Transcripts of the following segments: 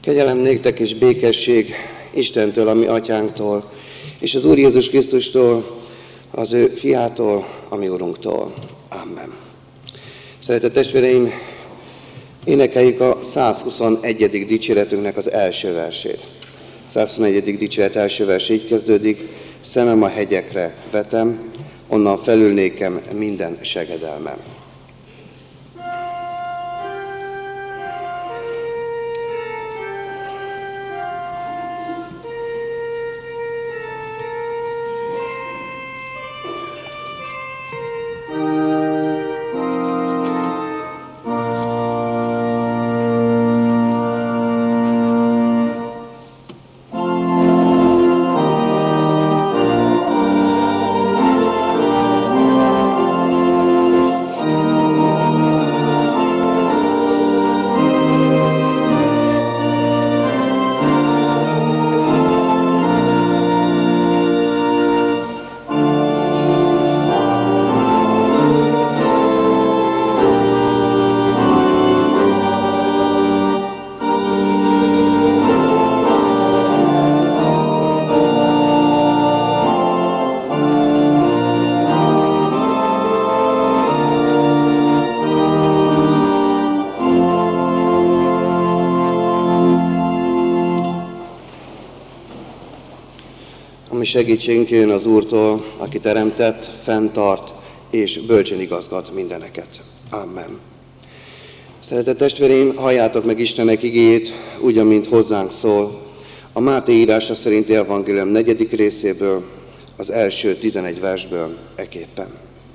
Kegyelem néktek és békesség Istentől, a mi atyánktól, és az Úr Jézus Krisztustól, az ő fiától, a mi Urunktól. Amen. Szeretett testvéreim, énekeljük a 121. dicséretünknek az első versét. 121. dicséret első vers így kezdődik: szemem a hegyekre vetem, onnan felül nékem minden segedelmem. Segítségünk jön az Úrtól, aki teremtett, fenntart és bölcsen igazgat mindeneket. Amen. Szeretett testvéreim, halljátok meg Istenek igéjét, úgy, amint hozzánk szól, a Máté írása szerinti evangélium 4. részéből, az első 11 versből eképpen.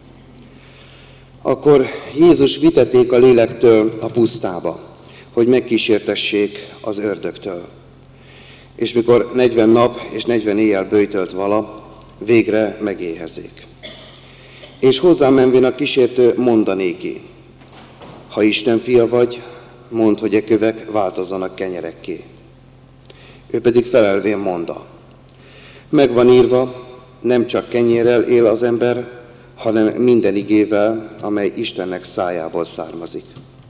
Akkor Jézus vitették a lélektől a pusztába, hogy megkísértessék az ördögtől. És mikor 40 nap és 40 éjjel böjtölt vala, végre megéhezik. És hozzám menvén a kísértő mondanéki: ha Isten fia vagy, mondd, hogy e kövek változzanak kenyerekké. Ő pedig felelvén mondta: megvan írva, nem csak kenyérrel él az ember, hanem minden igével, amely Istennek szájából származik.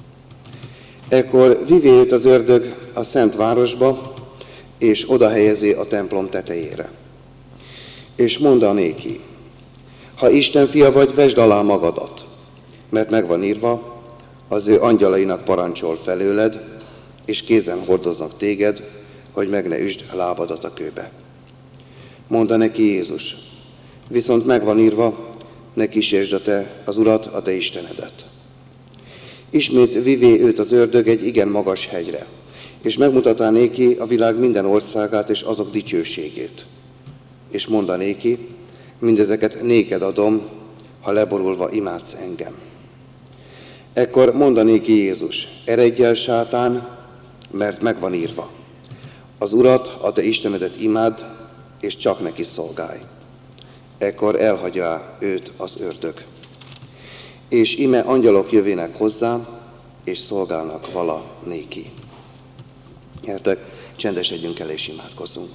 Ekkor vivé őt az ördög a szent városba, és oda helyezi a templom tetejére. És mondanéki: ha Isten fia vagy, vesd alá magadat, mert megvan írva, az ő angyalainak parancsol felőled, és kézen hordoznak téged, hogy meg ne üsd lábadat a kőbe. Mondta neki Jézus: viszont megvan írva, ne kísérsd a te az Urat, a te Istenedet. Ismét vivé őt az ördög egy igen magas hegyre, és megmutatá néki a világ minden országát és azok dicsőségét. És mondanéki: mindezeket néked adom, ha leborulva imádsz engem. Ekkor mondanéki Jézus: eredj el, sátán, mert megvan írva, az Urat, a te Istenedet imádd, és csak neki szolgálj. Ekkor elhagyja őt az ördög. És ime angyalok jövének hozzá, és szolgálnak vala néki. Gyertek, csendesedjünk el és imádkozzunk.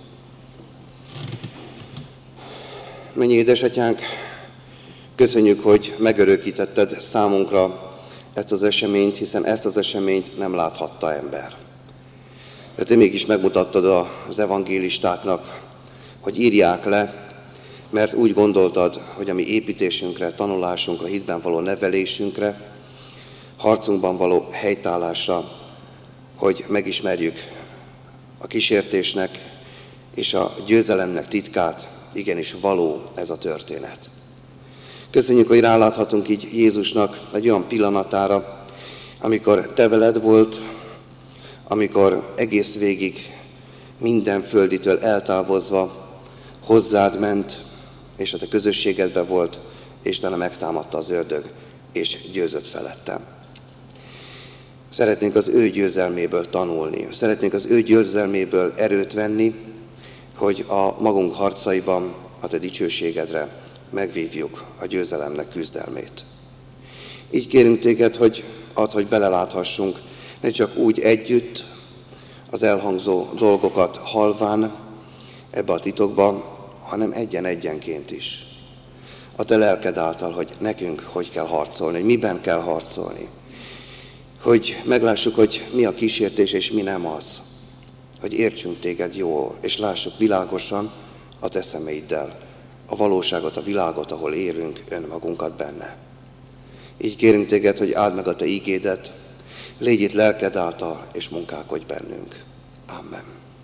Mennyi édesatyánk, köszönjük, hogy megörökítetted számunkra ezt az eseményt, hiszen ezt az eseményt nem láthatta ember. De te mégis megmutattad az evangélistáknak, hogy írják le, mert úgy gondoltad, hogy a mi építésünkre, tanulásunkra, hitben való nevelésünkre, harcunkban való helytállásra, hogy megismerjük a kísértésnek és a győzelemnek titkát, igenis való ez a történet. Köszönjük, hogy ráláthatunk így Jézusnak egy olyan pillanatára, amikor te veled volt, amikor egész végig minden földitől eltávozva hozzád ment, és a te közösségedben volt, és tele megtámadta az ördög, és győzött felettem. Szeretnénk az ő győzelméből tanulni, szeretnénk az ő győzelméből erőt venni, hogy a magunk harcaiban a te dicsőségedre megvívjuk a győzelemnek küzdelmét. Így kérünk téged, hogy add, hogy beleláthassunk, ne csak úgy együtt az elhangzó dolgokat halván ebbe a titokba, hanem egyen-egyenként is. A te lelked által, hogy nekünk hogy kell harcolni, hogy miben kell harcolni. Hogy meglássuk, hogy mi a kísértés és mi nem az. hogy értsünk téged jól, és lássuk világosan a te szemeiddel a valóságot, a világot, ahol élünk, önmagunkat benne. Így kérünk téged, hogy áld meg a te ígédet, légy itt lelked által, és munkálkodj bennünk. Amen.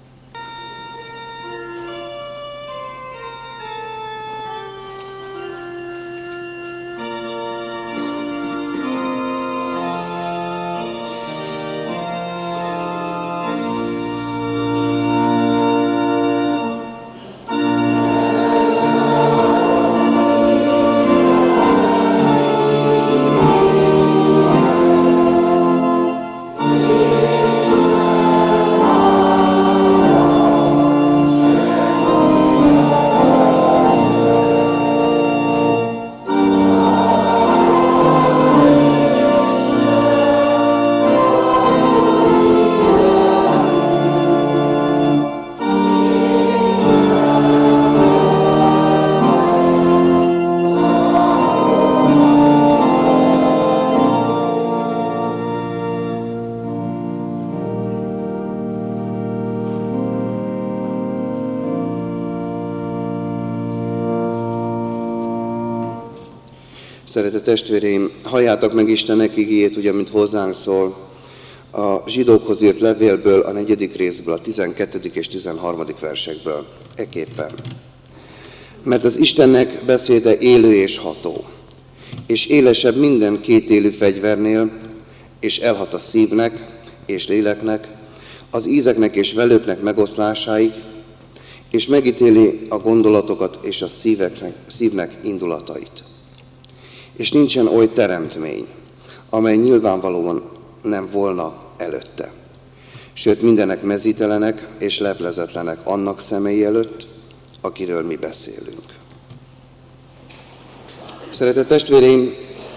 Szeretett testvéreim, halljátok meg Istennek igéjét, ugye, mint hozzánk szól, a zsidókhoz írt levélből, a 4. részből, a 12. és 13. versekből. Ekképpen. Mert az Istennek beszéde élő és ható, és élesebb minden kétélű fegyvernél, és elhat a szívnek és léleknek, az ízeknek és velőknek megoszlásáig, és megítéli a gondolatokat és a szívnek indulatait. És nincsen oly teremtmény, amely nyilvánvalóan nem volna előtte. Sőt, mindenek mezítelenek és leplezetlenek annak szemei előtt, akiről mi beszélünk. Szeretett testvéreim,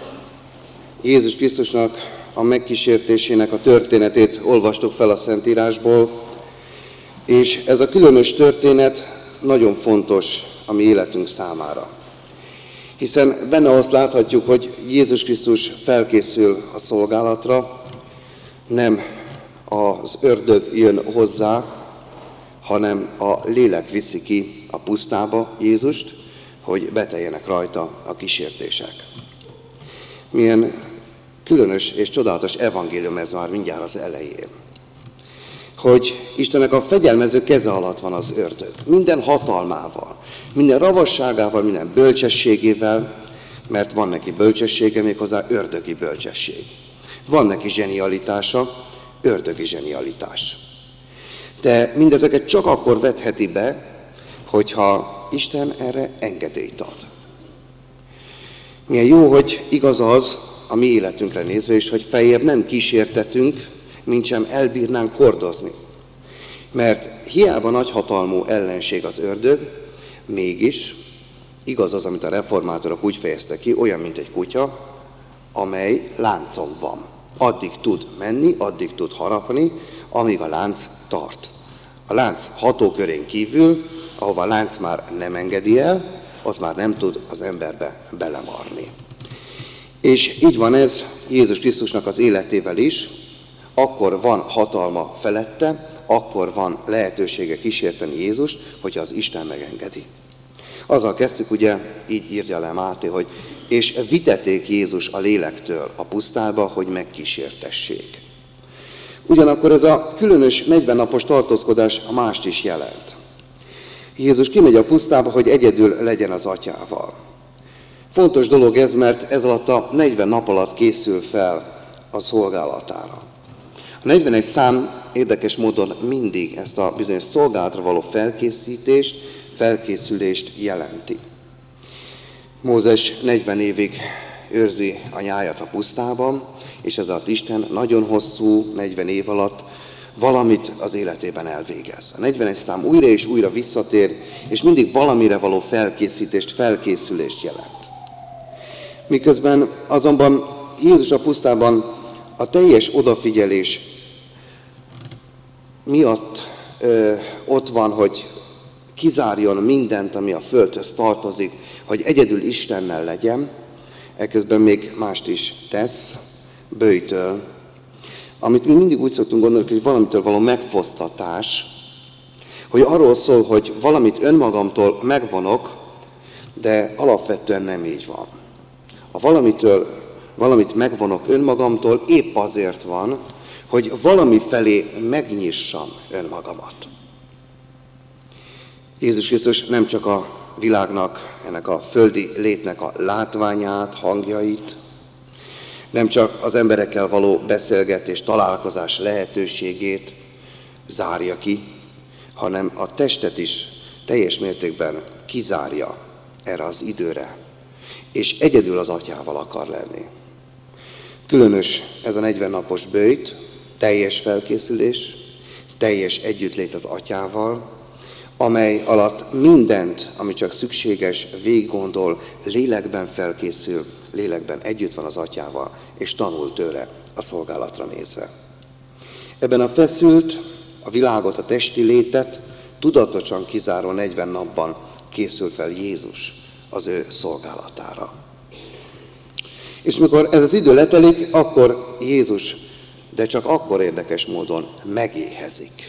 Jézus Krisztusnak a megkísértésének a történetét olvastuk fel a Szentírásból, és ez a különös történet nagyon fontos a mi életünk számára. Hiszen benne azt láthatjuk, hogy Jézus Krisztus felkészül a szolgálatra, nem az ördög jön hozzá, hanem a lélek viszi ki a pusztába Jézust, hogy beteljenek rajta a kísértések. Milyen különös és csodálatos evangélium ez már mindjárt az elején. Hogy Istennek a fegyelmező keze alatt van az ördög. Minden hatalmával, minden ravasságával, minden bölcsességével, mert van neki bölcsessége, méghozzá ördögi bölcsesség. Van neki zsenialitása, ördögi zsenialitás. De mindezeket csak akkor vetheti be, hogyha Isten erre engedélyt ad. Milyen jó, hogy igaz az a mi életünkre nézve is, hogy feljebb nem kísértetünk, mintsem elbírnánk hordozni. Mert hiába nagyhatalmú ellenség az ördög, mégis igaz az, amit a reformátorok úgy fejeztek ki, olyan, mint egy kutya, amely láncon van. Addig tud menni, addig tud harapni, amíg a lánc tart. A lánc hatókörén kívül, ahova a lánc már nem engedi el, ott már nem tud az emberbe belemarni. És így van ez Jézus Krisztusnak az életével is, akkor van hatalma felette, akkor van lehetősége kísérteni Jézust, hogyha az Isten megengedi. Azzal kezdtük, ugye, így írja le Máté, hogy és vitették Jézus a lélektől a pusztába, hogy megkísértessék. Ugyanakkor ez a különös 40 napos tartózkodás a mást is jelent. Jézus kimegy a pusztába, hogy egyedül legyen az atyával. Fontos dolog ez, mert ez alatt a 40 nap alatt készül fel a szolgálatára. A 41 szám érdekes módon mindig ezt a bizonyos szolgálatra való felkészülést jelenti. Mózes 40 évig őrzi a nyájat a pusztában, és ez alatt Isten nagyon hosszú, 40 év alatt valamit az életében elvégez. A 41 szám újra és újra visszatér, és mindig valamire való felkészülést jelent. Miközben azonban Jézus a pusztában a teljes odafigyelés miatt ott van, hogy kizárjon mindent, ami a földhöz tartozik, hogy egyedül Istennel legyen, ekközben még mást is tesz, böjtöl, amit mi mindig úgy szoktunk gondolni, hogy valamitől való megfosztatás, hogy arról szól, hogy valamit önmagamtól megvonok, de alapvetően nem így van. Ha valamit megvonok önmagamtól, épp azért van, hogy valami felé megnyissam önmagamat. Jézus Krisztus nem csak a világnak, ennek a földi létnek a látványát, hangjait, nem csak az emberekkel való beszélgetés, találkozás lehetőségét zárja ki, hanem a testet is teljes mértékben kizárja erre az időre, és egyedül az atyával akar lenni. Különös ez a 40 napos böjt, teljes felkészülés, teljes együttlét az atyával, amely alatt mindent, ami csak szükséges, végiggondol, lélekben felkészül, lélekben együtt van az atyával, és tanul tőle a szolgálatra nézve. Ebben a feszült, a világot, a testi létet tudatosan kizáró 40 napban készül fel Jézus az ő szolgálatára. És mikor ez az idő letelik, akkor Jézus, de csak akkor érdekes módon megéhezik.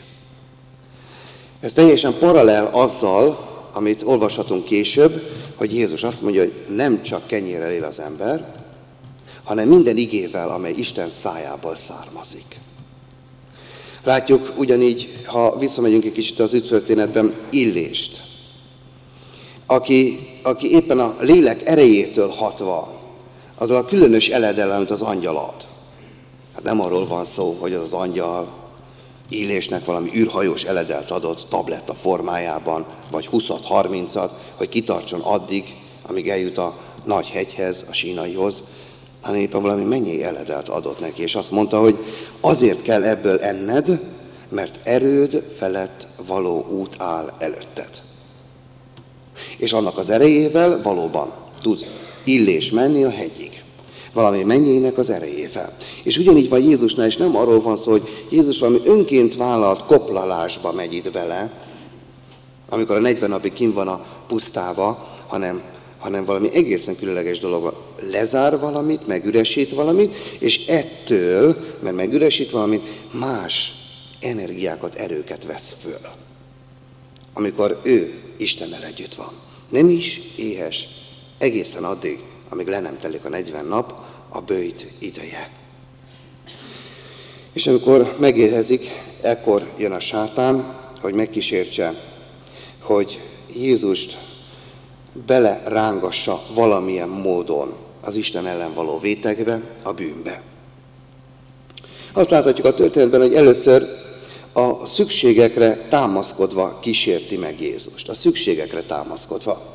Ez teljesen paralel azzal, amit olvashatunk később, hogy Jézus azt mondja, hogy nem csak kenyérrel él az ember, hanem minden igével, amely Isten szájából származik. Látjuk ugyanígy, ha visszamegyünk egy kicsit az üdvtörténetben, Illést, aki éppen a lélek erejétől hatva, azzal a különös eledellel, amit az angyal ad. Hát nem arról van szó, hogy az angyal Illésnek valami űrhajós eledelt adott tabletta formájában, vagy 20-30-at, hogy kitartson addig, amíg eljut a nagy hegyhez, a Sínaihoz, hanem éppen valami mennyei eledelt adott neki, és azt mondta, hogy azért kell ebből enned, mert erőd felett való út áll előtted. És annak az erejével valóban tud Illés menni a hegyig. Valami mennyének az erejével. És ugyanígy van Jézusnál, és nem arról van szó, hogy Jézus valami önként vállalt koplalásba megy itt bele, amikor a 40 napig kint van a pusztába, hanem valami egészen különleges dolog. Lezár valamit, megüresít valamit, és ettől, mert megüresít valamit, más energiákat, erőket vesz föl. Amikor ő Istennel együtt van. Nem is éhes, egészen addig, amíg le nem telik a 40 nap, a böjt ideje. És amikor megérkezik, ekkor jön a sátán, hogy megkísértse, hogy Jézust belerángassa valamilyen módon az Isten ellen való vétekbe, a bűnbe. Azt láthatjuk a történetben, hogy először a szükségekre támaszkodva kísérti meg Jézust. A szükségekre támaszkodva.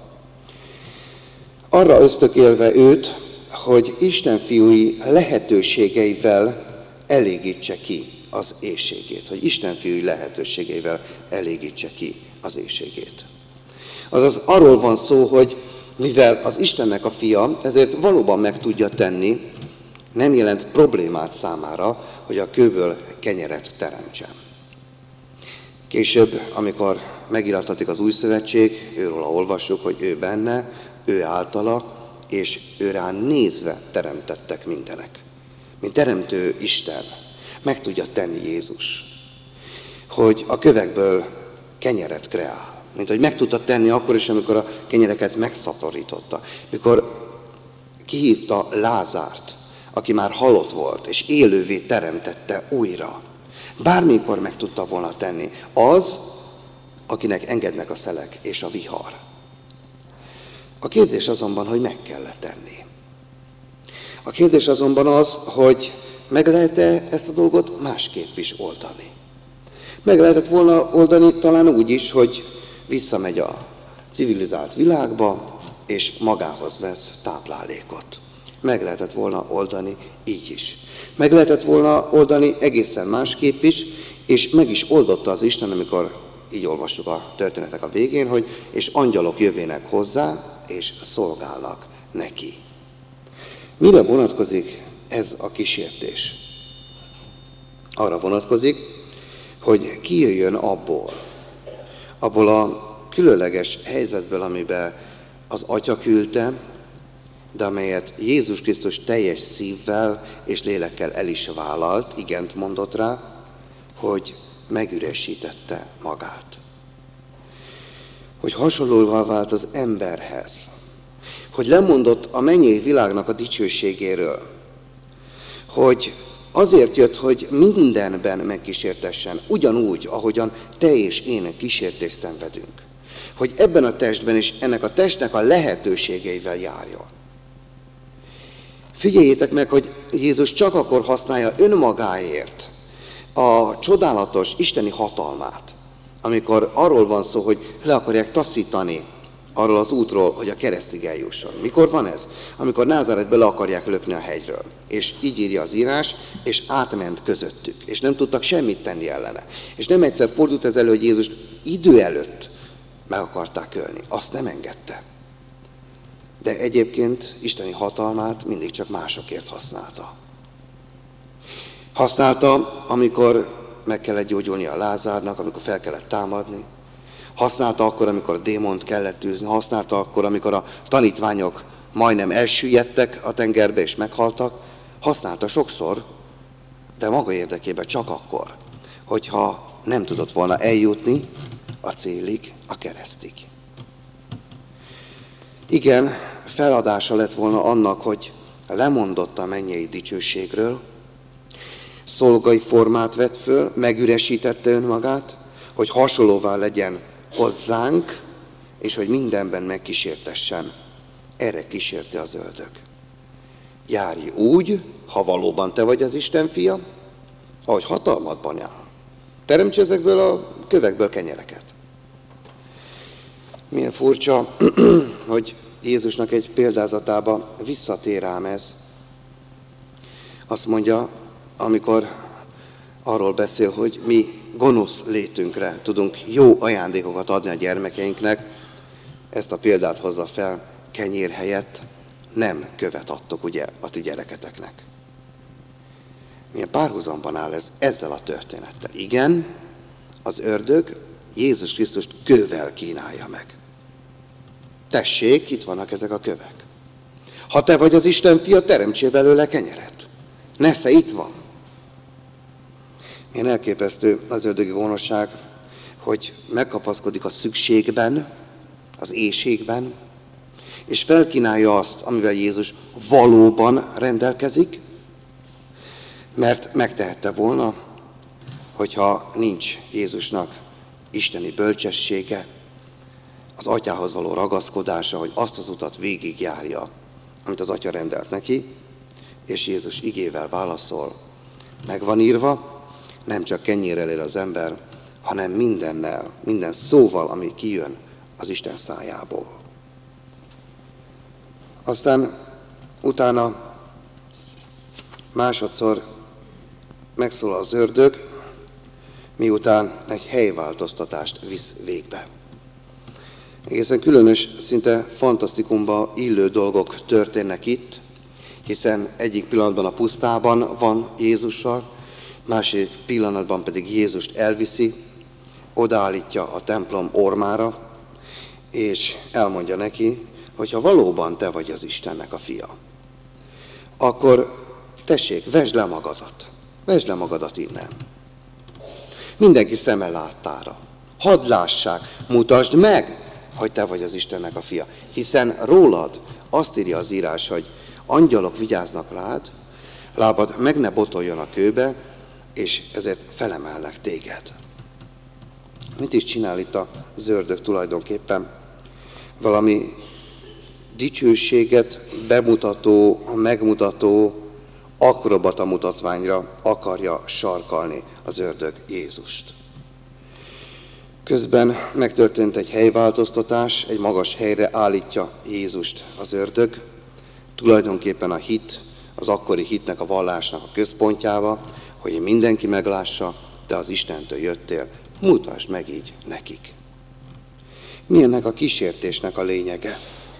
Arra ösztökélve őt, hogy Isten fiúi lehetőségeivel elégítse ki az éhségét. Hogy Isten fiúi lehetőségeivel elégítse ki az éhségét. Azaz arról van szó, hogy mivel az Istennek a fia, ezért valóban meg tudja tenni, nem jelent problémát számára, hogy a kőből kenyeret teremtsen. Később, amikor megiratatik az új szövetség, őróla olvassuk, hogy ő benne, ő általa, és ő rá nézve teremtettek mindenek. Mint teremtő Isten meg tudja tenni Jézus, hogy a kövekből kenyeret kreál. Mint hogy meg tudta tenni akkor is, amikor a kenyereket megszaporította. Mikor kihívta Lázárt, aki már halott volt, és élővé teremtette újra. Bármikor meg tudta volna tenni. Az, akinek engednek a szelek és a vihar. A kérdés azonban, hogy meg kell tenni. A kérdés azonban az, hogy meg lehet-e ezt a dolgot másképp is oldani. Meg lehetett volna oldani talán úgy is, hogy visszamegy a civilizált világba, és magához vesz táplálékot. Meg lehetett volna oldani így is. Meg lehetett volna oldani egészen másképp is, és meg is oldotta az Isten, amikor így olvassuk a történetek a végén, hogy és angyalok jövének hozzá, és szolgálnak neki. Mire vonatkozik ez a kísértés? Arra vonatkozik, hogy kijöjjön abból a különleges helyzetből, amiben az Atya küldte, de amelyet Jézus Krisztus teljes szívvel és lélekkel el is vállalt, igent mondott rá, hogy megüresítette magát. hogy hasonlóvá vált az emberhez, hogy lemondott a mennyei világnak a dicsőségéről, hogy azért jött, hogy mindenben megkísértessen, ugyanúgy, ahogyan te és én kísértést szenvedünk. Hogy ebben a testben és ennek a testnek a lehetőségeivel járjon. Figyeljétek meg, hogy Jézus csak akkor használja önmagáért a csodálatos isteni hatalmát, amikor arról van szó, hogy le akarják taszítani arról az útról, hogy a keresztig eljusson. Mikor van ez? Amikor Názáretbe le akarják lökni a hegyről. És így írja az írás, és átment közöttük. És nem tudtak semmit tenni ellene. És nem egyszer fordult ez elő, hogy Jézus idő előtt meg akarták ölni. Azt nem engedte. De egyébként isteni hatalmát mindig csak másokért használta. Használta, amikor meg kellett gyógyulni a Lázárnak, amikor fel kellett támadni. Használta akkor, amikor a démont kellett űzni. Használta akkor, amikor a tanítványok majdnem elsüllyedtek a tengerbe és meghaltak. Használta sokszor, de maga érdekében csak akkor, hogyha nem tudott volna eljutni a célig, a keresztig. Igen, feladása lett volna annak, hogy lemondott a mennyei dicsőségről, szolgai formát vett föl, megüresítette önmagát, hogy hasonlóvá legyen hozzánk, és hogy mindenben megkísértessen. Erre kísérte az ördög. Járj úgy, ha valóban te vagy az Isten fia, ahogy hatalmadban áll. Teremts ezekből a kövekből kenyereket. Milyen furcsa, hogy Jézusnak egy példázatába visszatér ám ez. Azt mondja, amikor arról beszél, hogy mi gonosz létünkre tudunk jó ajándékokat adni a gyermekeinknek, ezt a példát hozza fel, kenyér helyett nem követ adtok ugye a ti gyereketeknek. Milyen párhuzamban áll ez ezzel a történettel. Igen, az ördög Jézus Krisztust kővel kínálja meg. Tessék, itt vannak ezek a kövek. Ha te vagy az Isten fia, teremtsél belőle kenyeret. Nesze, itt van. Milyen elképesztő az ördögi gonoszság, hogy megkapaszkodik a szükségben, az éhségben, és felkínálja azt, amivel Jézus valóban rendelkezik, mert megtehette volna, hogyha nincs Jézusnak isteni bölcsessége, az atyához való ragaszkodása, hogy azt az utat végigjárja, amit az atya rendelt neki, és Jézus igével válaszol. Meg van írva, nem csak kenyérrel él az ember, hanem mindennel, minden szóval, ami kijön az Isten szájából. Aztán utána másodszor megszólal az ördög, miután egy helyváltoztatást visz végbe. Egészen különös, szinte fantasztikumba illő dolgok történnek itt, hiszen egyik pillanatban a pusztában van Jézussal, másik pillanatban pedig Jézust elviszi, odaállítja a templom ormára, és elmondja neki, hogy ha valóban te vagy az Istennek a fia, akkor tessék, vesd le magadat. Vesd le magadat innen. Mindenki szeme láttára. Hadd lássák, mutasd meg, hogy te vagy az Istennek a fia. Hiszen rólad azt írja az írás, hogy angyalok vigyáznak rád, lábad meg ne botoljon a kőbe, és ezért felemelnek téged. Mit is csinál itt az ördög tulajdonképpen? Valami dicsőséget bemutató, megmutató, akrobata mutatványra akarja sarkalni az ördög Jézust. Közben megtörtént egy helyváltoztatás, egy magas helyre állítja Jézust az ördög, tulajdonképpen a hit, az akkori hitnek, a vallásnak a központjába, hogy mindenki meglássa, te az Istentől jöttél, mutasd meg így nekik. Mi ennek a kísértésnek a lényege?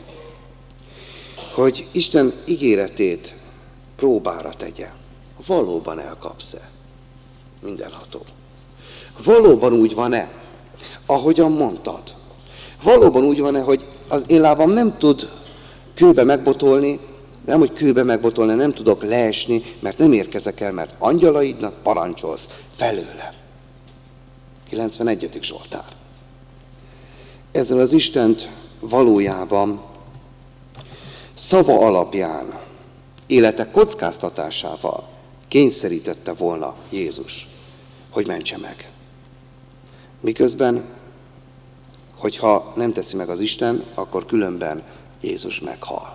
Hogy Isten ígéretét próbára tegye. Valóban elkapsz-e? Mindenható. Valóban úgy van-e, ahogyan mondtad? Valóban úgy van-e, hogy az én lábam nem tud kőbe megbotolni, nem, hogy kőbe megbotolni, nem tudok leesni, mert nem érkezek el, mert angyalaidnak parancsolsz felőlem. 91. Zsoltár. ezzel az Istent valójában szava alapján, élete kockáztatásával kényszerítette volna Jézus, hogy mentse meg. Miközben, hogyha nem teszi meg az Isten, akkor különben Jézus meghal.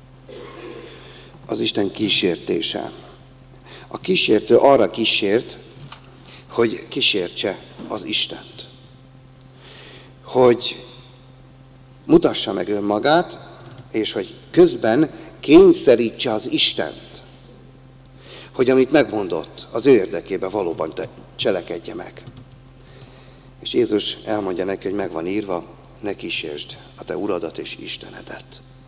Az Isten kísértése. A kísértő arra kísért, hogy kísértse az Istent. Hogy mutassa meg önmagát, és hogy közben kényszerítse az Istent, hogy amit megmondott, az ő érdekében valóban cselekedje meg. És Jézus elmondja neki, hogy meg van írva, ne kísérsd a te uradat és Istenedet.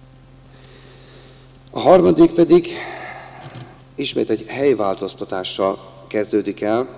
A harmadik pedig ismét egy helyváltoztatással kezdődik el,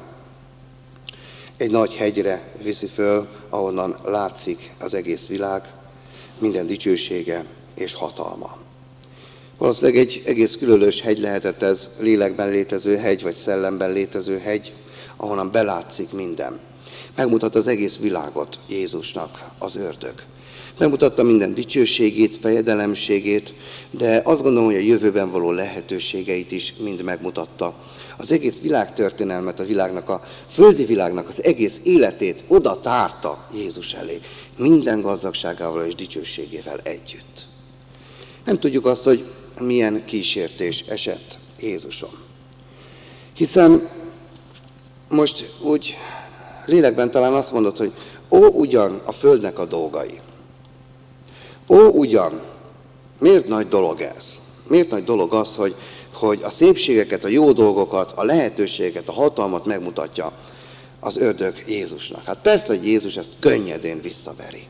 egy nagy hegyre viszi föl, ahonnan látszik az egész világ, minden dicsősége és hatalma. Valószínűleg egy egész különös hegy lehetett ez, lélekben létező hegy, vagy szellemben létező hegy, ahonnan belátszik minden. Megmutatta az egész világot Jézusnak az ördög. Megmutatta minden dicsőségét, fejedelemségét, de azt gondolom, hogy a jövőben való lehetőségeit is mind megmutatta. Az egész világtörténelmet, a világnak, a földi világnak az egész életét oda tárta Jézus elé. Minden gazdagságával és dicsőségével együtt. Nem tudjuk azt, hogy milyen kísértés esett Jézuson. Hiszen most úgy lélekben talán azt mondod, hogy ugyan a földnek a dolgai. Ugyan, miért nagy dolog ez? Miért nagy dolog az, hogy a szépségeket, a jó dolgokat, a lehetőséget, a hatalmat megmutatja az ördög Jézusnak? Hát persze, hogy Jézus ezt könnyedén visszaveri.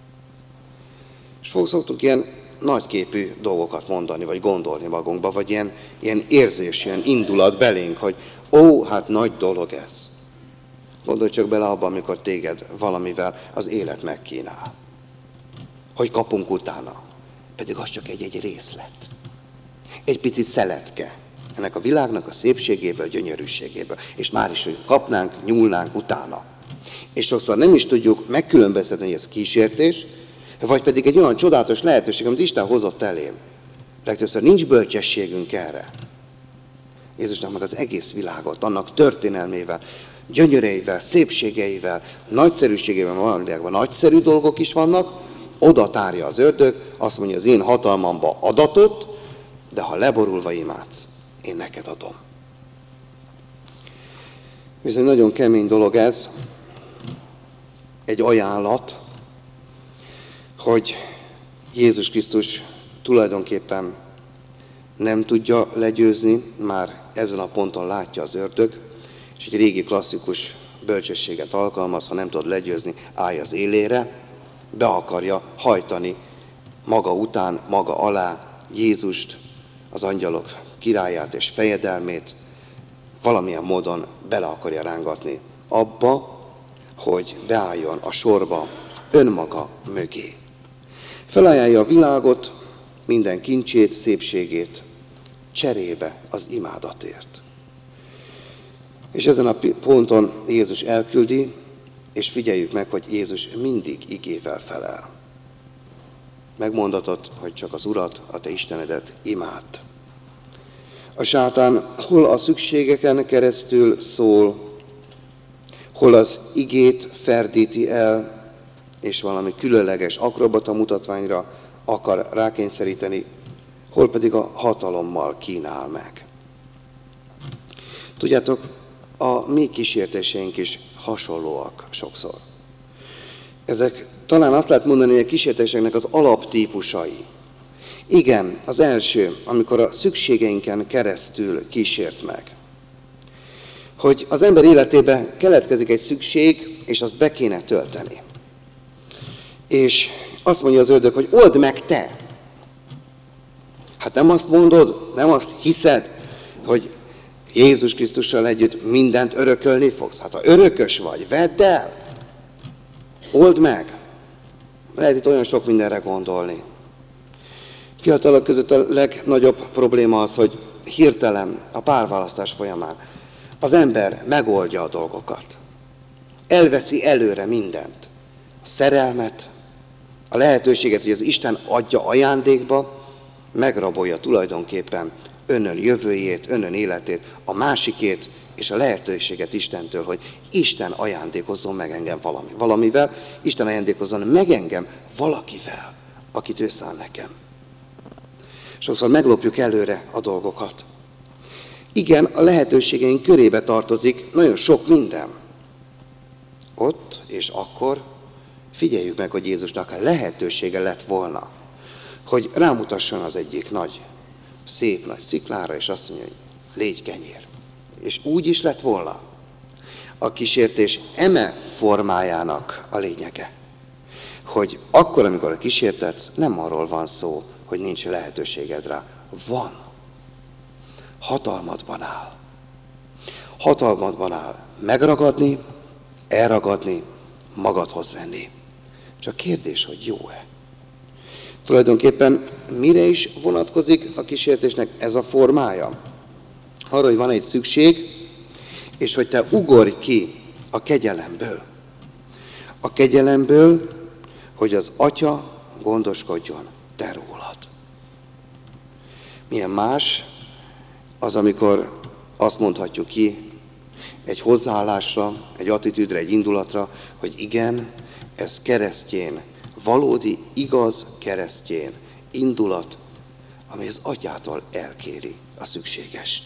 És szoktunk ilyen nagyképű dolgokat mondani, vagy gondolni magunkba, vagy ilyen érzés, ilyen indulat belénk, hogy hát nagy dolog ez. Gondolj csak bele abban, amikor téged valamivel az élet megkínál. Hogy kapunk utána. Pedig az csak egy részlet. Egy pici szeletke ennek a világnak a szépségéből, gyönyörűségéből. És már is, hogy kapnánk, nyúlnánk utána. És sokszor nem is tudjuk megkülönböztetni, hogy ez kísértés, vagy pedig egy olyan csodálatos lehetőség, amit Isten hozott elém. Legtöbbször nincs bölcsességünk erre. Jézusnak meg az egész világot, annak történelmével, gyönyöreivel, szépségeivel, nagyszerűségével van a világban. Nagyszerű dolgok is vannak, oda tárja az ördög, azt mondja, az én hatalmamba adatot, de ha leborulva imádsz, én neked adom. Bizony nagyon kemény dolog ez, egy ajánlat, hogy Jézus Krisztus tulajdonképpen nem tudja legyőzni, már ezen a ponton látja az ördög, és egy régi klasszikus bölcsességet alkalmaz, ha nem tudod legyőzni, állj az élére, be akarja hajtani maga után, maga alá Jézust, az angyalok királyát és fejedelmét, valamilyen módon bele akarja rángatni abba, hogy beálljon a sorba önmaga mögé. Felajánlja a világot, minden kincsét, szépségét, cserébe az imádatért. És ezen a ponton Jézus elküldi, és figyeljük meg, hogy Jézus mindig igével felel. Megmondatott, hogy csak az Urat, a te Istenedet imád. A sátán hol a szükségeken keresztül szól, hol az igét ferdíti el, és valami különleges akrobata mutatványra akar rákényszeríteni, hol pedig a hatalommal kínál meg. Tudjátok, a mi kísértéseink is hasonlóak sokszor. Ezek talán azt lehet mondani, hogy a kísértéseknek az alaptípusai. Igen, az első, amikor a szükségeinken keresztül kísért meg. Hogy az ember életében keletkezik egy szükség, és azt be kéne tölteni. És azt mondja az ördög, hogy old meg te. Hát nem azt mondod, nem azt hiszed, hogy Jézus Krisztussal együtt mindent örökölni fogsz. Hát ha örökös vagy, vedd el. Old meg. Lehet itt olyan sok mindenre gondolni. Fiatalok között a legnagyobb probléma az, hogy hirtelen a párválasztás folyamán az ember megoldja a dolgokat. Elveszi előre mindent. A szerelmet, a lehetőséget, hogy az Isten adja ajándékba, megrabolja tulajdonképpen önön jövőjét, önön életét, a másikét, és a lehetőséget Istentől, hogy Isten ajándékozzon meg engem valamivel, Isten ajándékozzon meg engem valakivel, akit ő szán nekem. Sokszor meglopjuk előre a dolgokat. Igen, a lehetőségeink körébe tartozik nagyon sok minden. Ott és akkor figyeljük meg, hogy Jézusnak lehetősége lett volna, hogy rámutasson az egyik szép nagy sziklára, és azt mondja, hogy légy kenyér. És úgy is lett volna. A kísértés eme formájának a lényege, hogy akkor, amikor a kísértetsz, nem arról van szó, hogy nincs lehetőséged rá. Van. Hatalmadban áll. Hatalmadban áll megragadni, elragadni, magadhoz venni. Csak kérdés, hogy jó-e? Tulajdonképpen mire is vonatkozik a kísértésnek ez a formája? Arra, hogy van egy szükség, és hogy te ugorj ki a kegyelemből. A kegyelemből, hogy az Atya gondoskodjon te rólad. Milyen más az, amikor azt mondhatjuk ki egy hozzáállásra, egy attitűdre, egy indulatra, hogy igen, ez keresztjén, valódi, igaz keresztjén indulat, ami az Atyától elkéri a szükségest.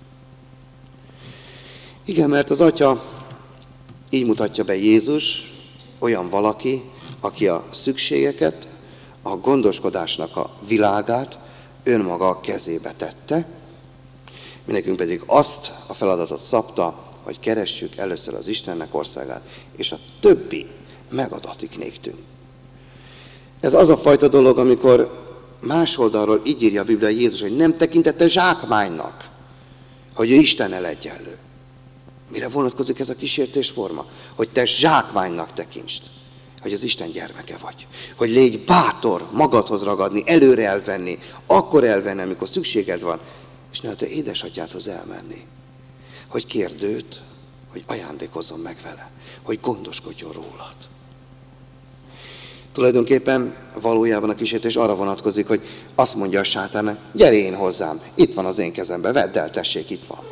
Igen, mert az Atya így mutatja be Jézus, olyan valaki, aki a szükségeket, a gondoskodásnak a világát önmaga kezébe tette, mi nekünk pedig azt a feladatot szabta, hogy keressük először az Istennek országát, és a többi megadatik néktünk. Ez az a fajta dolog, amikor más oldalról így írja a Biblia Jézus, hogy nem tekintette zsákmánynak, hogy ő Istennel egyenlő. Mire vonatkozik ez a kísértés forma? Hogy te zsákmánynak tekintsd, hogy az Isten gyermeke vagy. Hogy légy bátor magadhoz ragadni, előre elvenni, akkor elvenni, amikor szükséged van, és ne a te édesatyádhoz elmenni. Hogy kérd őt, hogy ajándékozzon meg vele, hogy gondoskodjon rólad. Tulajdonképpen valójában a kísértés arra vonatkozik, hogy azt mondja a sátánnak, gyere én hozzám, itt van az én kezemben, vedd el, tessék, itt van.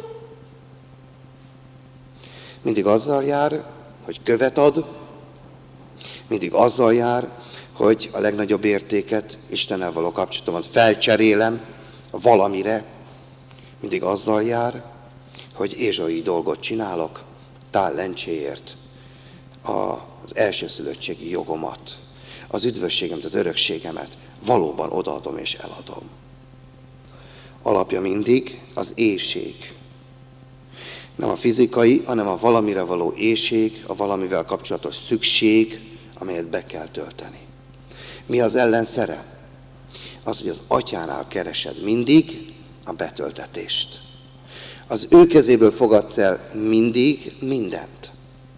Mindig azzal jár, hogy követ ad, mindig azzal jár, hogy a legnagyobb értéket, Istennel való kapcsolatomat felcserélem valamire, mindig azzal jár, hogy ézsai dolgot csinálok, tál lencséért, az elsőszülöttségi jogomat, az üdvösségemet, az örökségemet valóban odaadom és eladom. Alapja mindig az éhség. Nem a fizikai, hanem a valamire való éhség, a valamivel kapcsolatos szükség, amelyet be kell tölteni. Mi az ellenszere? Az, hogy az Atyánál keresed mindig a betöltetést. Az ő kezéből fogadsz el mindig mindent.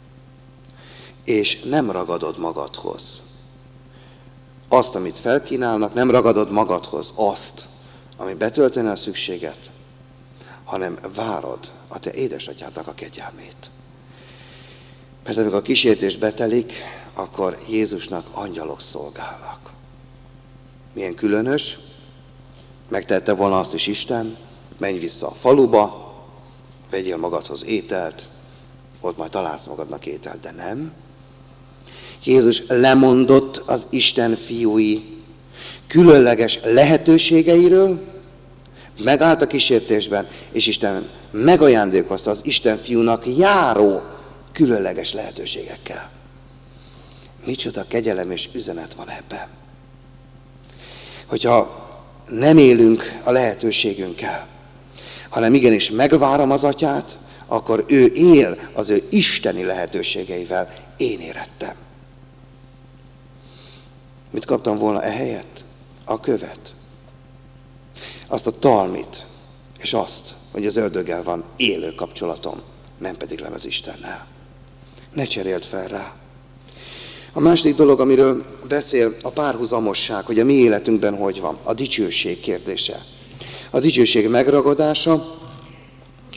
És nem ragadod magadhoz. Azt, amit felkínálnak, nem ragadod magadhoz azt, ami betöltene a szükséget, hanem várod a te édesatyádnak a kegyelmét. Mert amikor a kísértés betelik, akkor Jézusnak angyalok szolgálnak. Milyen különös, megtehette volna azt is Isten, menj vissza a faluba, vegyél magadhoz ételt, ott majd találsz magadnak ételt, de nem. Jézus lemondott az Isten fiúi különleges lehetőségeiről, megállt a kísértésben, és Isten megajándékozta az Isten fiúnak járó különleges lehetőségekkel. Micsoda kegyelem és üzenet van ebben. Hogyha nem élünk a lehetőségünkkel, hanem igenis megvárom az Atyát, akkor ő él az ő isteni lehetőségeivel. Én érettem. Mit kaptam volna ehelyett? A követ. Azt a talmit, és azt, hogy az ördöggel van élő kapcsolatom, nem pedig nem az Istennel. Ne cseréld fel rá. A második dolog, amiről beszél, a párhuzamosság, hogy a mi életünkben hogy van, a dicsőség kérdése. A dicsőség megragadása,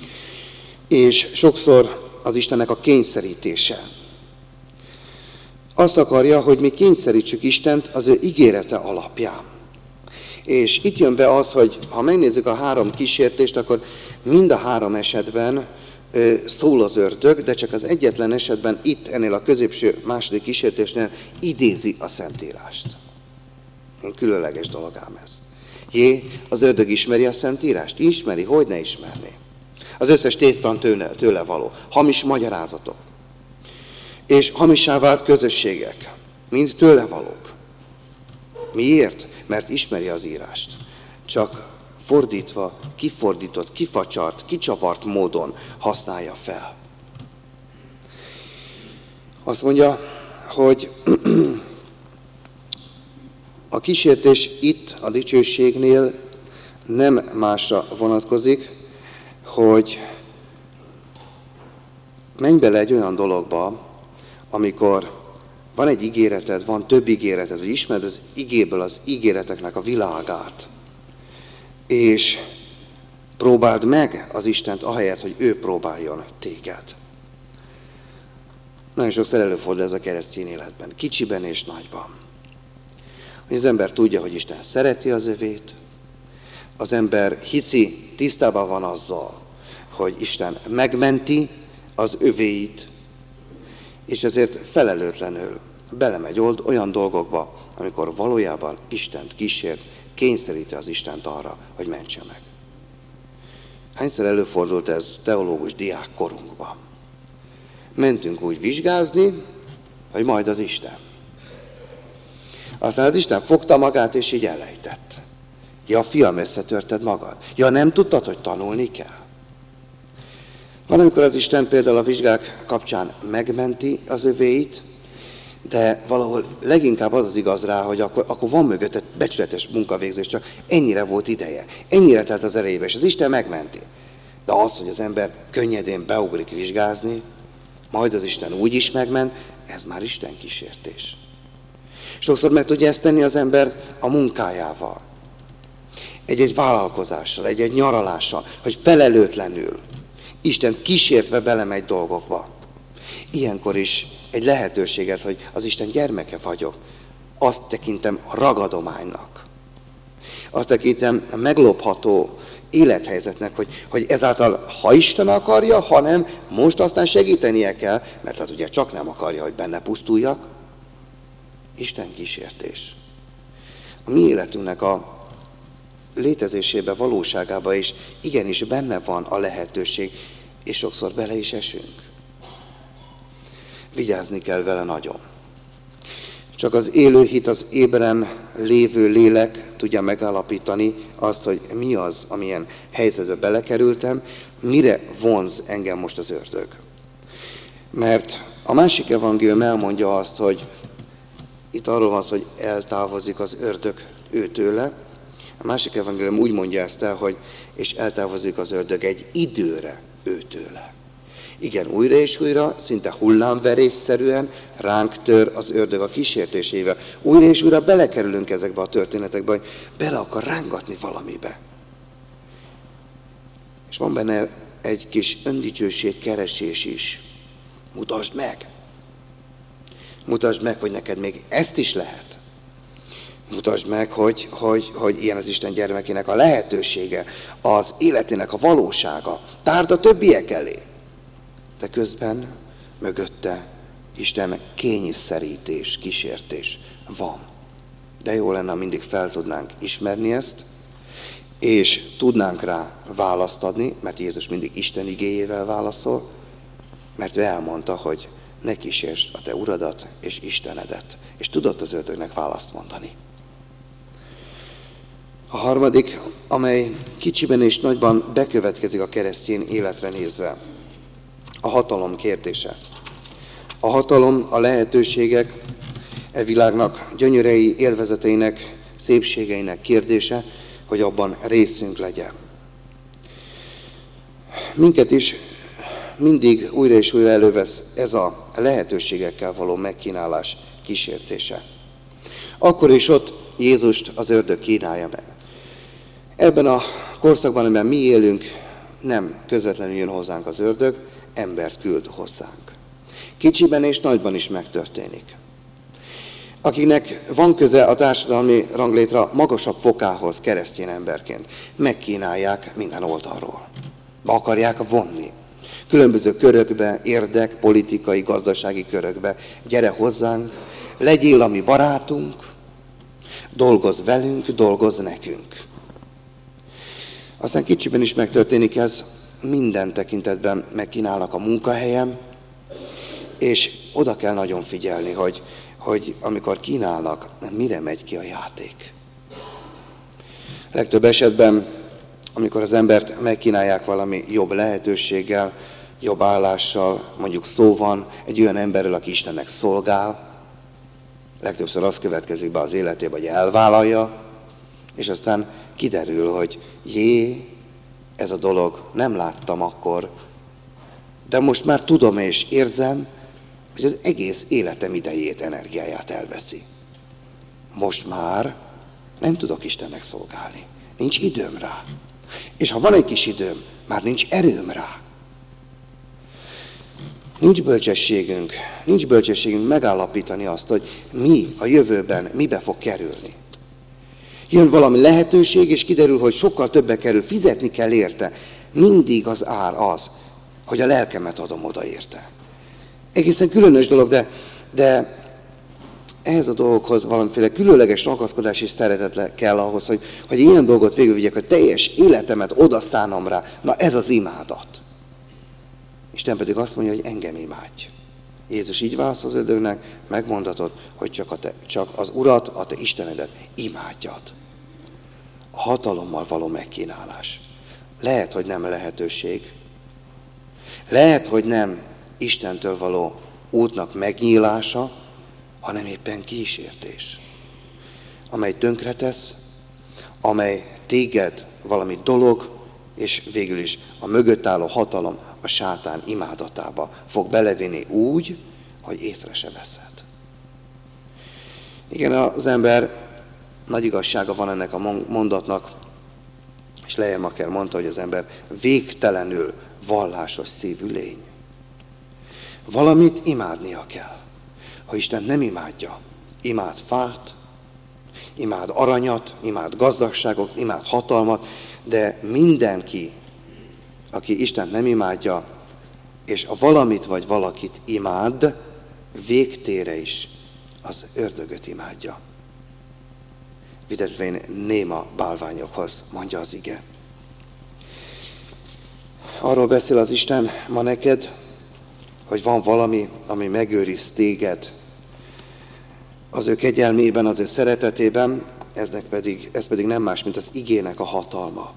és sokszor az Istennek a kényszerítése. Azt akarja, hogy mi kényszerítsük Istent az ő ígérete alapján. És itt jön be az, hogy ha megnézzük a 3 kísértést, akkor mind a 3 esetben szól az ördög, de csak az egyetlen esetben itt, ennél a középső második kísértésnél idézi a Szentírást. Én különleges dolog ám ez. Az ördög ismeri a Szentírást? Ismeri, hogy ne ismerné. Az összes tévtan tőle való. Hamis magyarázatok. És hamissá vált közösségek. Mind tőle valók. Miért? Mert ismeri az írást. Csak fordítva, kifordított, kifacsart, kicsavart módon használja fel. Azt mondja, hogy a kísértés itt, a dicsőségnél nem másra vonatkozik, hogy menj bele egy olyan dologba, amikor van egy ígéreted, van több ígéreted, hogy ismered az igéből az ígéreteknek a világát, és próbáld meg az Istent ahelyett, hogy ő próbáljon téged. Nagyon sokszor előfordul ez a keresztény életben, kicsiben és nagyban. Hogy az ember tudja, hogy Isten szereti az övét, az ember hiszi, tisztában van azzal, hogy Isten megmenti az övéit, és ezért felelőtlenül belemegy olyan dolgokba, amikor valójában Istent kísért, kényszeríti az Istent arra, hogy mentse meg. Hányszor előfordult ez teológus diákkorunkban? Mentünk úgy vizsgázni, hogy majd az Isten. Aztán az Isten fogta magát, és így elejtett. Ja, fiam, összetörted magad. Ja, nem tudtad, hogy tanulni kell. Van, amikor az Isten például a vizsgák kapcsán megmenti az övéit, de valahol leginkább az igaz rá, hogy akkor van mögött becsületes munkavégzés, csak ennyire volt ideje, ennyire telt az erejébe, és az Isten megmenti. De az, hogy az ember könnyedén beugrik vizsgázni, majd az Isten úgy is megment, ez már Isten kísértés. Sokszor meg tudja ezt tenni az ember a munkájával, egy-egy vállalkozással, egy-egy nyaralással, hogy felelőtlenül Istent kísértve belemegy dolgokba. Ilyenkor is egy lehetőséget, hogy az Isten gyermeke vagyok, azt tekintem ragadománynak. Azt tekintem meglopható élethelyzetnek, hogy ezáltal, ha Isten akarja, hanem most aztán segítenie kell, mert hát ugye csak nem akarja, hogy benne pusztuljak. Isten kísértés. A mi életünknek a létezésébe, valóságába is igenis benne van a lehetőség, és sokszor bele is esünk. Vigyázni kell vele nagyon. Csak az élő hit, az ébren lévő lélek tudja megállapítani azt, hogy mi az, amilyen helyzetbe belekerültem, mire vonz engem most az ördög. Mert a másik evangélium elmondja azt, hogy itt arról van szó, hogy eltávozik az ördög őtőle. A másik evangélium úgy mondja ezt el, hogy és eltávozik az ördög egy időre őtőle. Igen, újra és újra, szinte hullámverésszerűen ránk tör az ördög a kísértésével. Újra és újra belekerülünk ezekbe a történetekbe, hogy bele akar rángatni valamibe. És van benne egy kis öndicsőség keresés is. Mutasd meg! Mutasd meg, hogy neked még ezt is lehet. Mutasd meg, hogy ilyen az Isten gyermekének a lehetősége, az életének a valósága. Tárd a többiek elé. De közben mögötte Isten kényszerítés, kísértés van. De jó lenne, mindig fel tudnánk ismerni ezt, és tudnánk rá választ adni, mert Jézus mindig Isten igéjével válaszol, mert ő elmondta, hogy ne kísérsd a te uradat és Istenedet. És tudott az ördögnek választ mondani. A harmadik, amely kicsiben és nagyban bekövetkezik a keresztény életre nézve, a hatalom kérdése. A hatalom, a lehetőségek, e világnak gyönyörei, élvezeteinek, szépségeinek kérdése, hogy abban részünk legyen. Minket is mindig újra és újra elővesz ez a lehetőségekkel való megkínálás kísértése. Akkor is ott Jézust az ördög kínálja meg. Ebben a korszakban, amiben mi élünk, nem közvetlenül jön hozzánk az ördög, embert küld hozzánk. Kicsiben és nagyban is megtörténik. akinek van köze a társadalmi ranglétra magasabb fokához keresztény emberként, megkínálják minden oldalról. Be akarják vonni. Különböző körökbe, érdek, politikai, gazdasági körökbe. Gyere hozzánk, legyél a mi barátunk, dolgozz velünk, dolgozz nekünk. Aztán kicsiben is megtörténik ez, minden tekintetben megkínálnak a munkahelyem, és oda kell nagyon figyelni, hogy amikor kínálnak, mire megy ki a játék. Legtöbb esetben, amikor az embert megkínálják valami jobb lehetőséggel, jobb állással, mondjuk szó van egy olyan emberről, aki Istennek szolgál, legtöbbször az következik be az életébe, hogy elvállalja, és aztán kiderül, hogy ez a dolog nem láttam akkor, de most már tudom és érzem, hogy az egész életem idejét, energiáját elveszi. Most már nem tudok Istennek szolgálni. Nincs időm rá. És ha van egy kis időm, már nincs erőm rá. Nincs bölcsességünk megállapítani azt, hogy mi a jövőben mibe fog kerülni. Jön valami lehetőség, és kiderül, hogy sokkal többe kerül, fizetni kell érte. Mindig az ár az, hogy a lelkemet adom oda érte. Egészen különös dolog, de ehhez a dolgokhoz valamiféle különleges ragaszkodás és szeretet kell ahhoz, hogy ilyen dolgot végülvigyek, hogy teljes életemet odaszánom rá. Na ez az imádat. Isten pedig azt mondja, hogy engem imádj. Jézus így válasz az ördögnek, megmondatod, hogy csak az Urat, a te Istenedet imádjad. A hatalommal való megkínálás. Lehet, hogy nem lehetőség. Lehet, hogy nem Istentől való útnak megnyílása, hanem éppen kísértés, amely tönkretesz, amely téged valami dolog, és végül is a mögött álló hatalom a sátán imádatába fog belevinni úgy, hogy észre se veszed. Igen, az ember, nagy igazsága van ennek a mondatnak, és Lejemaker mondta, hogy az ember végtelenül vallásos szívű lény. Valamit imádnia kell. Ha Isten nem imádja, imád fát, imád aranyat, imád gazdagságot, imád hatalmat, de mindenki, aki Istent nem imádja, és a valamit vagy valakit imád, végtére is az ördögöt imádja. Vigyázvén néma bálványokhoz, mondja az ige. Arról beszél az Isten ma neked, hogy van valami, ami megőriz téged az ő kegyelmében, az ő szeretetében, ez pedig nem más, mint az igének a hatalma.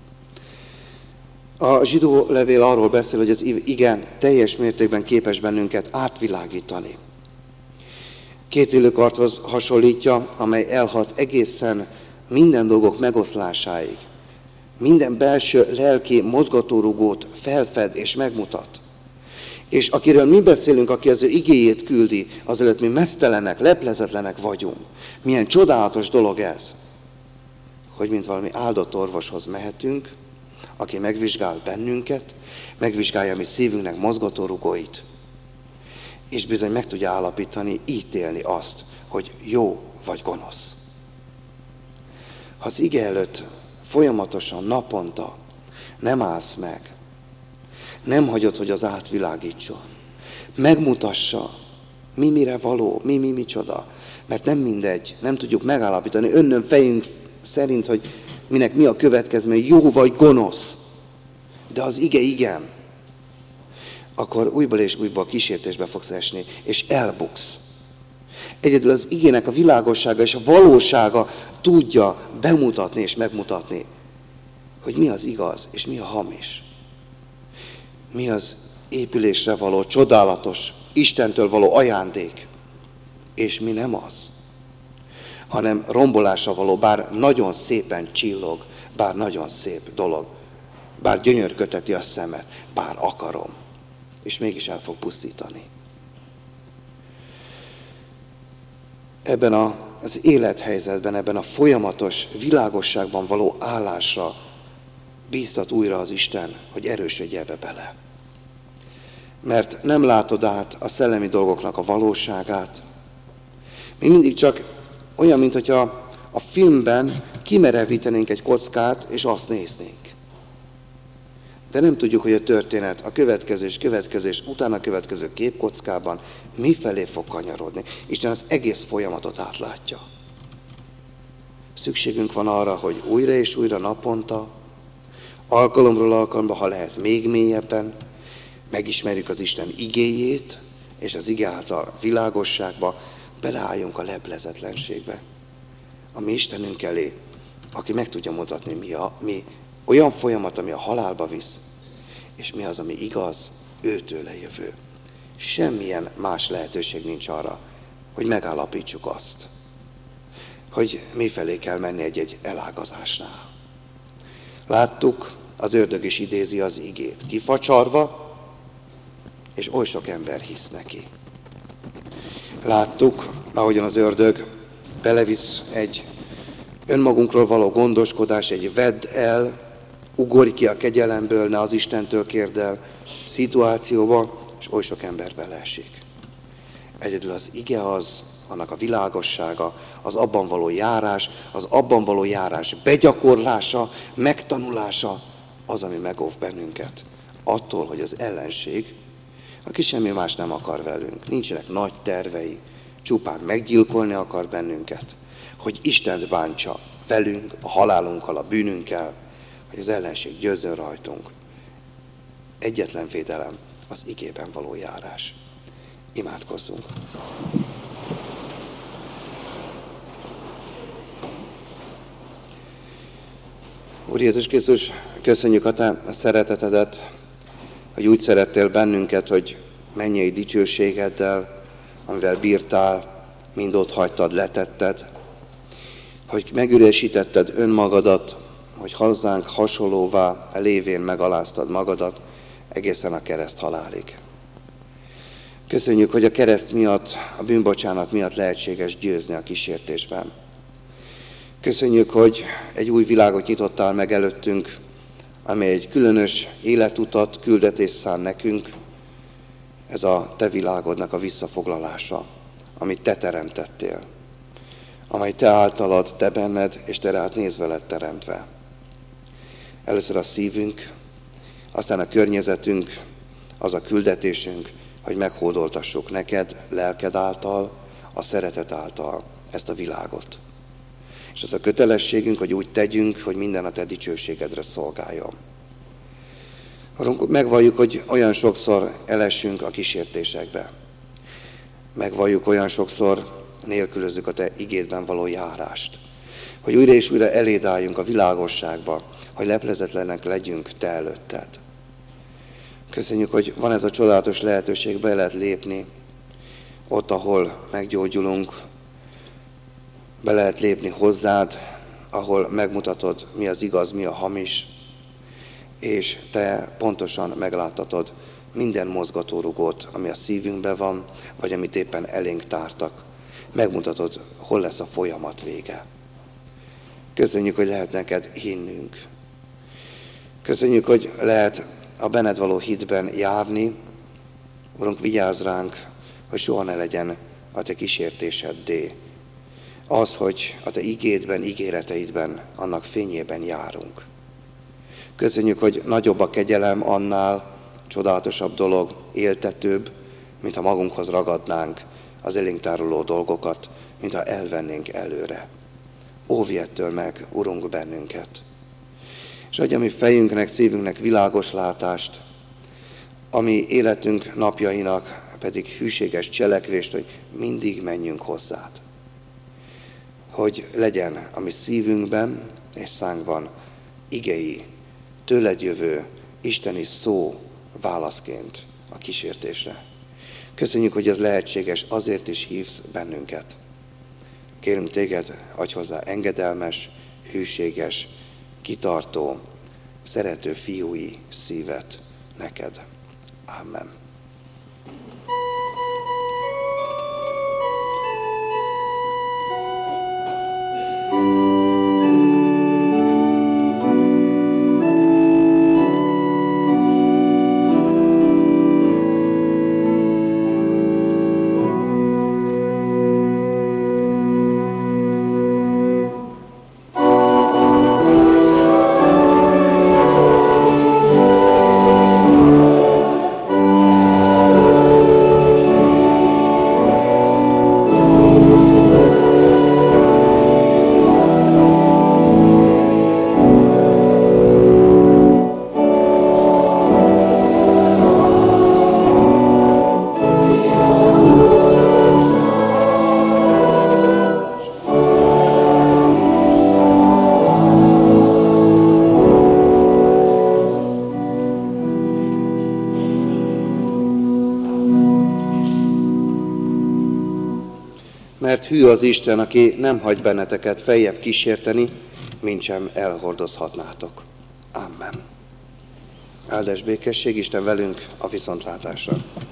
A zsidó levél arról beszél, hogy az ige teljes mértékben képes bennünket átvilágítani. Két élőkarthoz hasonlítja, amely elhat egészen minden dolgok megoszlásáig. Minden belső lelki mozgatórugót felfed és megmutat. És akiről mi beszélünk, aki az ő igéjét küldi, azelőtt mi meztelenek, leplezetlenek vagyunk. Milyen csodálatos dolog ez, hogy mint valami áldott orvoshoz mehetünk, aki megvizsgál bennünket, megvizsgálja mi szívünknek mozgatórugóit, és bizony meg tudja állapítani, ítélni azt, hogy jó vagy gonosz. Ha az ige előtt folyamatosan, naponta nem állsz meg, nem hagyod, hogy az átvilágítson, megmutassa, mi mire való, mi micsoda, mert nem mindegy, nem tudjuk megállapítani önnön fejünk szerint, hogy minek mi a következmény, jó vagy gonosz, de az ige igen, akkor újból és újból kísértésbe fogsz esni, és elbuksz. Egyedül az igének a világossága és a valósága tudja bemutatni és megmutatni, hogy mi az igaz és mi a hamis. Mi az épülésre való, csodálatos, Istentől való ajándék, és mi nem az, hanem rombolásra való, bár nagyon szépen csillog, bár nagyon szép dolog, bár gyönyörköteti a szemet, bár akarom, és mégis el fog pusztítani. Ebben az élethelyzetben, ebben a folyamatos világosságban való állásra bíztat újra az Isten, hogy erősödj ebbe bele. Mert nem látod át a szellemi dolgoknak a valóságát, Mi mindig csak olyan, mint hogyha a filmben kimerevítenénk egy kockát, és azt néznénk. De nem tudjuk, hogy a történet a következés, utána a következő képkockában mifelé fog kanyarodni. Isten az egész folyamatot átlátja. Szükségünk van arra, hogy újra és újra naponta, alkalomról alkalomba, ha lehet még mélyebben, megismerjük az Isten igéjét, és az ige által világosságba beleálljunk a leblezetlenségbe. A mi Istenünk elé, aki meg tudja mutatni, mi olyan folyamat, ami a halálba visz, és mi az, ami igaz, őtőle jövő. Semmilyen más lehetőség nincs arra, hogy megállapítsuk azt, hogy mifelé kell menni egy elágazásnál. Láttuk, az ördög is idézi az igét, kifacsarva, és oly sok ember hisz neki. Láttuk, ahogyan az ördög belevisz egy önmagunkról való gondoskodás, egy vedd el, ugorj ki a kegyelemből, ne az Istentől kérd el szituációba, és oly sok ember beleesik. Egyedül az ige az, annak a világossága, az abban való járás begyakorlása, megtanulása, az, ami megóv bennünket. Attól, hogy az ellenség, aki semmi más nem akar velünk, nincsenek nagy tervei, csupán meggyilkolni akar bennünket, hogy Istent bántsa velünk, a halálunkkal, a bűnünkkel, hogy az ellenség győzzön rajtunk. Egyetlen védelem az igében való járás. Imádkozzunk! Úr Jézus Krisztus, köszönjük a Te szeretetedet, hogy úgy szerettél bennünket, hogy mennyei dicsőségeddel, amivel bírtál, mind ott hagytad, letetted, hogy megüresítetted önmagadat, hogy hozzánk hasonlóvá lévén megaláztad magadat egészen a kereszt halálig. Köszönjük, hogy a kereszt miatt, a bűnbocsánat miatt lehetséges győzni a kísértésben. Köszönjük, hogy egy új világot nyitottál meg előttünk, amely egy különös életutat, küldetést szán nekünk, ez a Te világodnak a visszafoglalása, amit Te teremtettél, amely Te általad, Te benned, és Te rád nézve lett teremtve. Először a szívünk, aztán a környezetünk, az a küldetésünk, hogy meghódoltassuk neked, lelked által, a szeretet által ezt a világot. És az a kötelességünk, hogy úgy tegyünk, hogy minden a Te dicsőségedre szolgáljon. Megvalljuk, hogy olyan sokszor elesünk a kísértésekbe. Megvalljuk, olyan sokszor nélkülözzük a Te igédben való járást. Hogy újra és újra eléd álljunk a világosságba, hogy leplezetlenek legyünk Te előtted. Köszönjük, hogy van ez a csodálatos lehetőség, be lehet lépni ott, ahol meggyógyulunk, be lehet lépni hozzád, ahol megmutatod, mi az igaz, mi a hamis, és Te pontosan megláttatod minden mozgatórugót, ami a szívünkben van, vagy amit éppen elénk tártak. Megmutatod, hol lesz a folyamat vége. Köszönjük, hogy lehet neked hinnünk. Köszönjük, hogy lehet a benned való hitben járni. Urunk, vigyázz ránk, hogy soha ne legyen a Te kísértéseddé. Az, hogy a Te igédben, ígéreteidben, annak fényében járunk. Köszönjük, hogy nagyobb a kegyelem annál, csodálatosabb dolog, éltetőbb, mint ha magunkhoz ragadnánk az elénk táruló dolgokat, mint ha elvennénk előre. Óvj ettől meg, Urunk, bennünket. És adj a mi fejünknek, szívünknek világos látást, ami életünk napjainak pedig hűséges cselekvést, hogy mindig menjünk hozzád. Hogy legyen a mi szívünkben és szánkban igei, tőled jövő isteni szó válaszként a kísértésre. Köszönjük, hogy ez lehetséges, azért is hívsz bennünket. Kérünk téged, adj hozzá engedelmes, hűséges, kitartó, szerető fiúi szívet neked. Amen. mert hű az Isten, aki nem hagy benneteket feljebb kísérteni, mintsem elhordozhatnátok. Amen. Áldás békesség, Isten velünk, a viszontlátásra.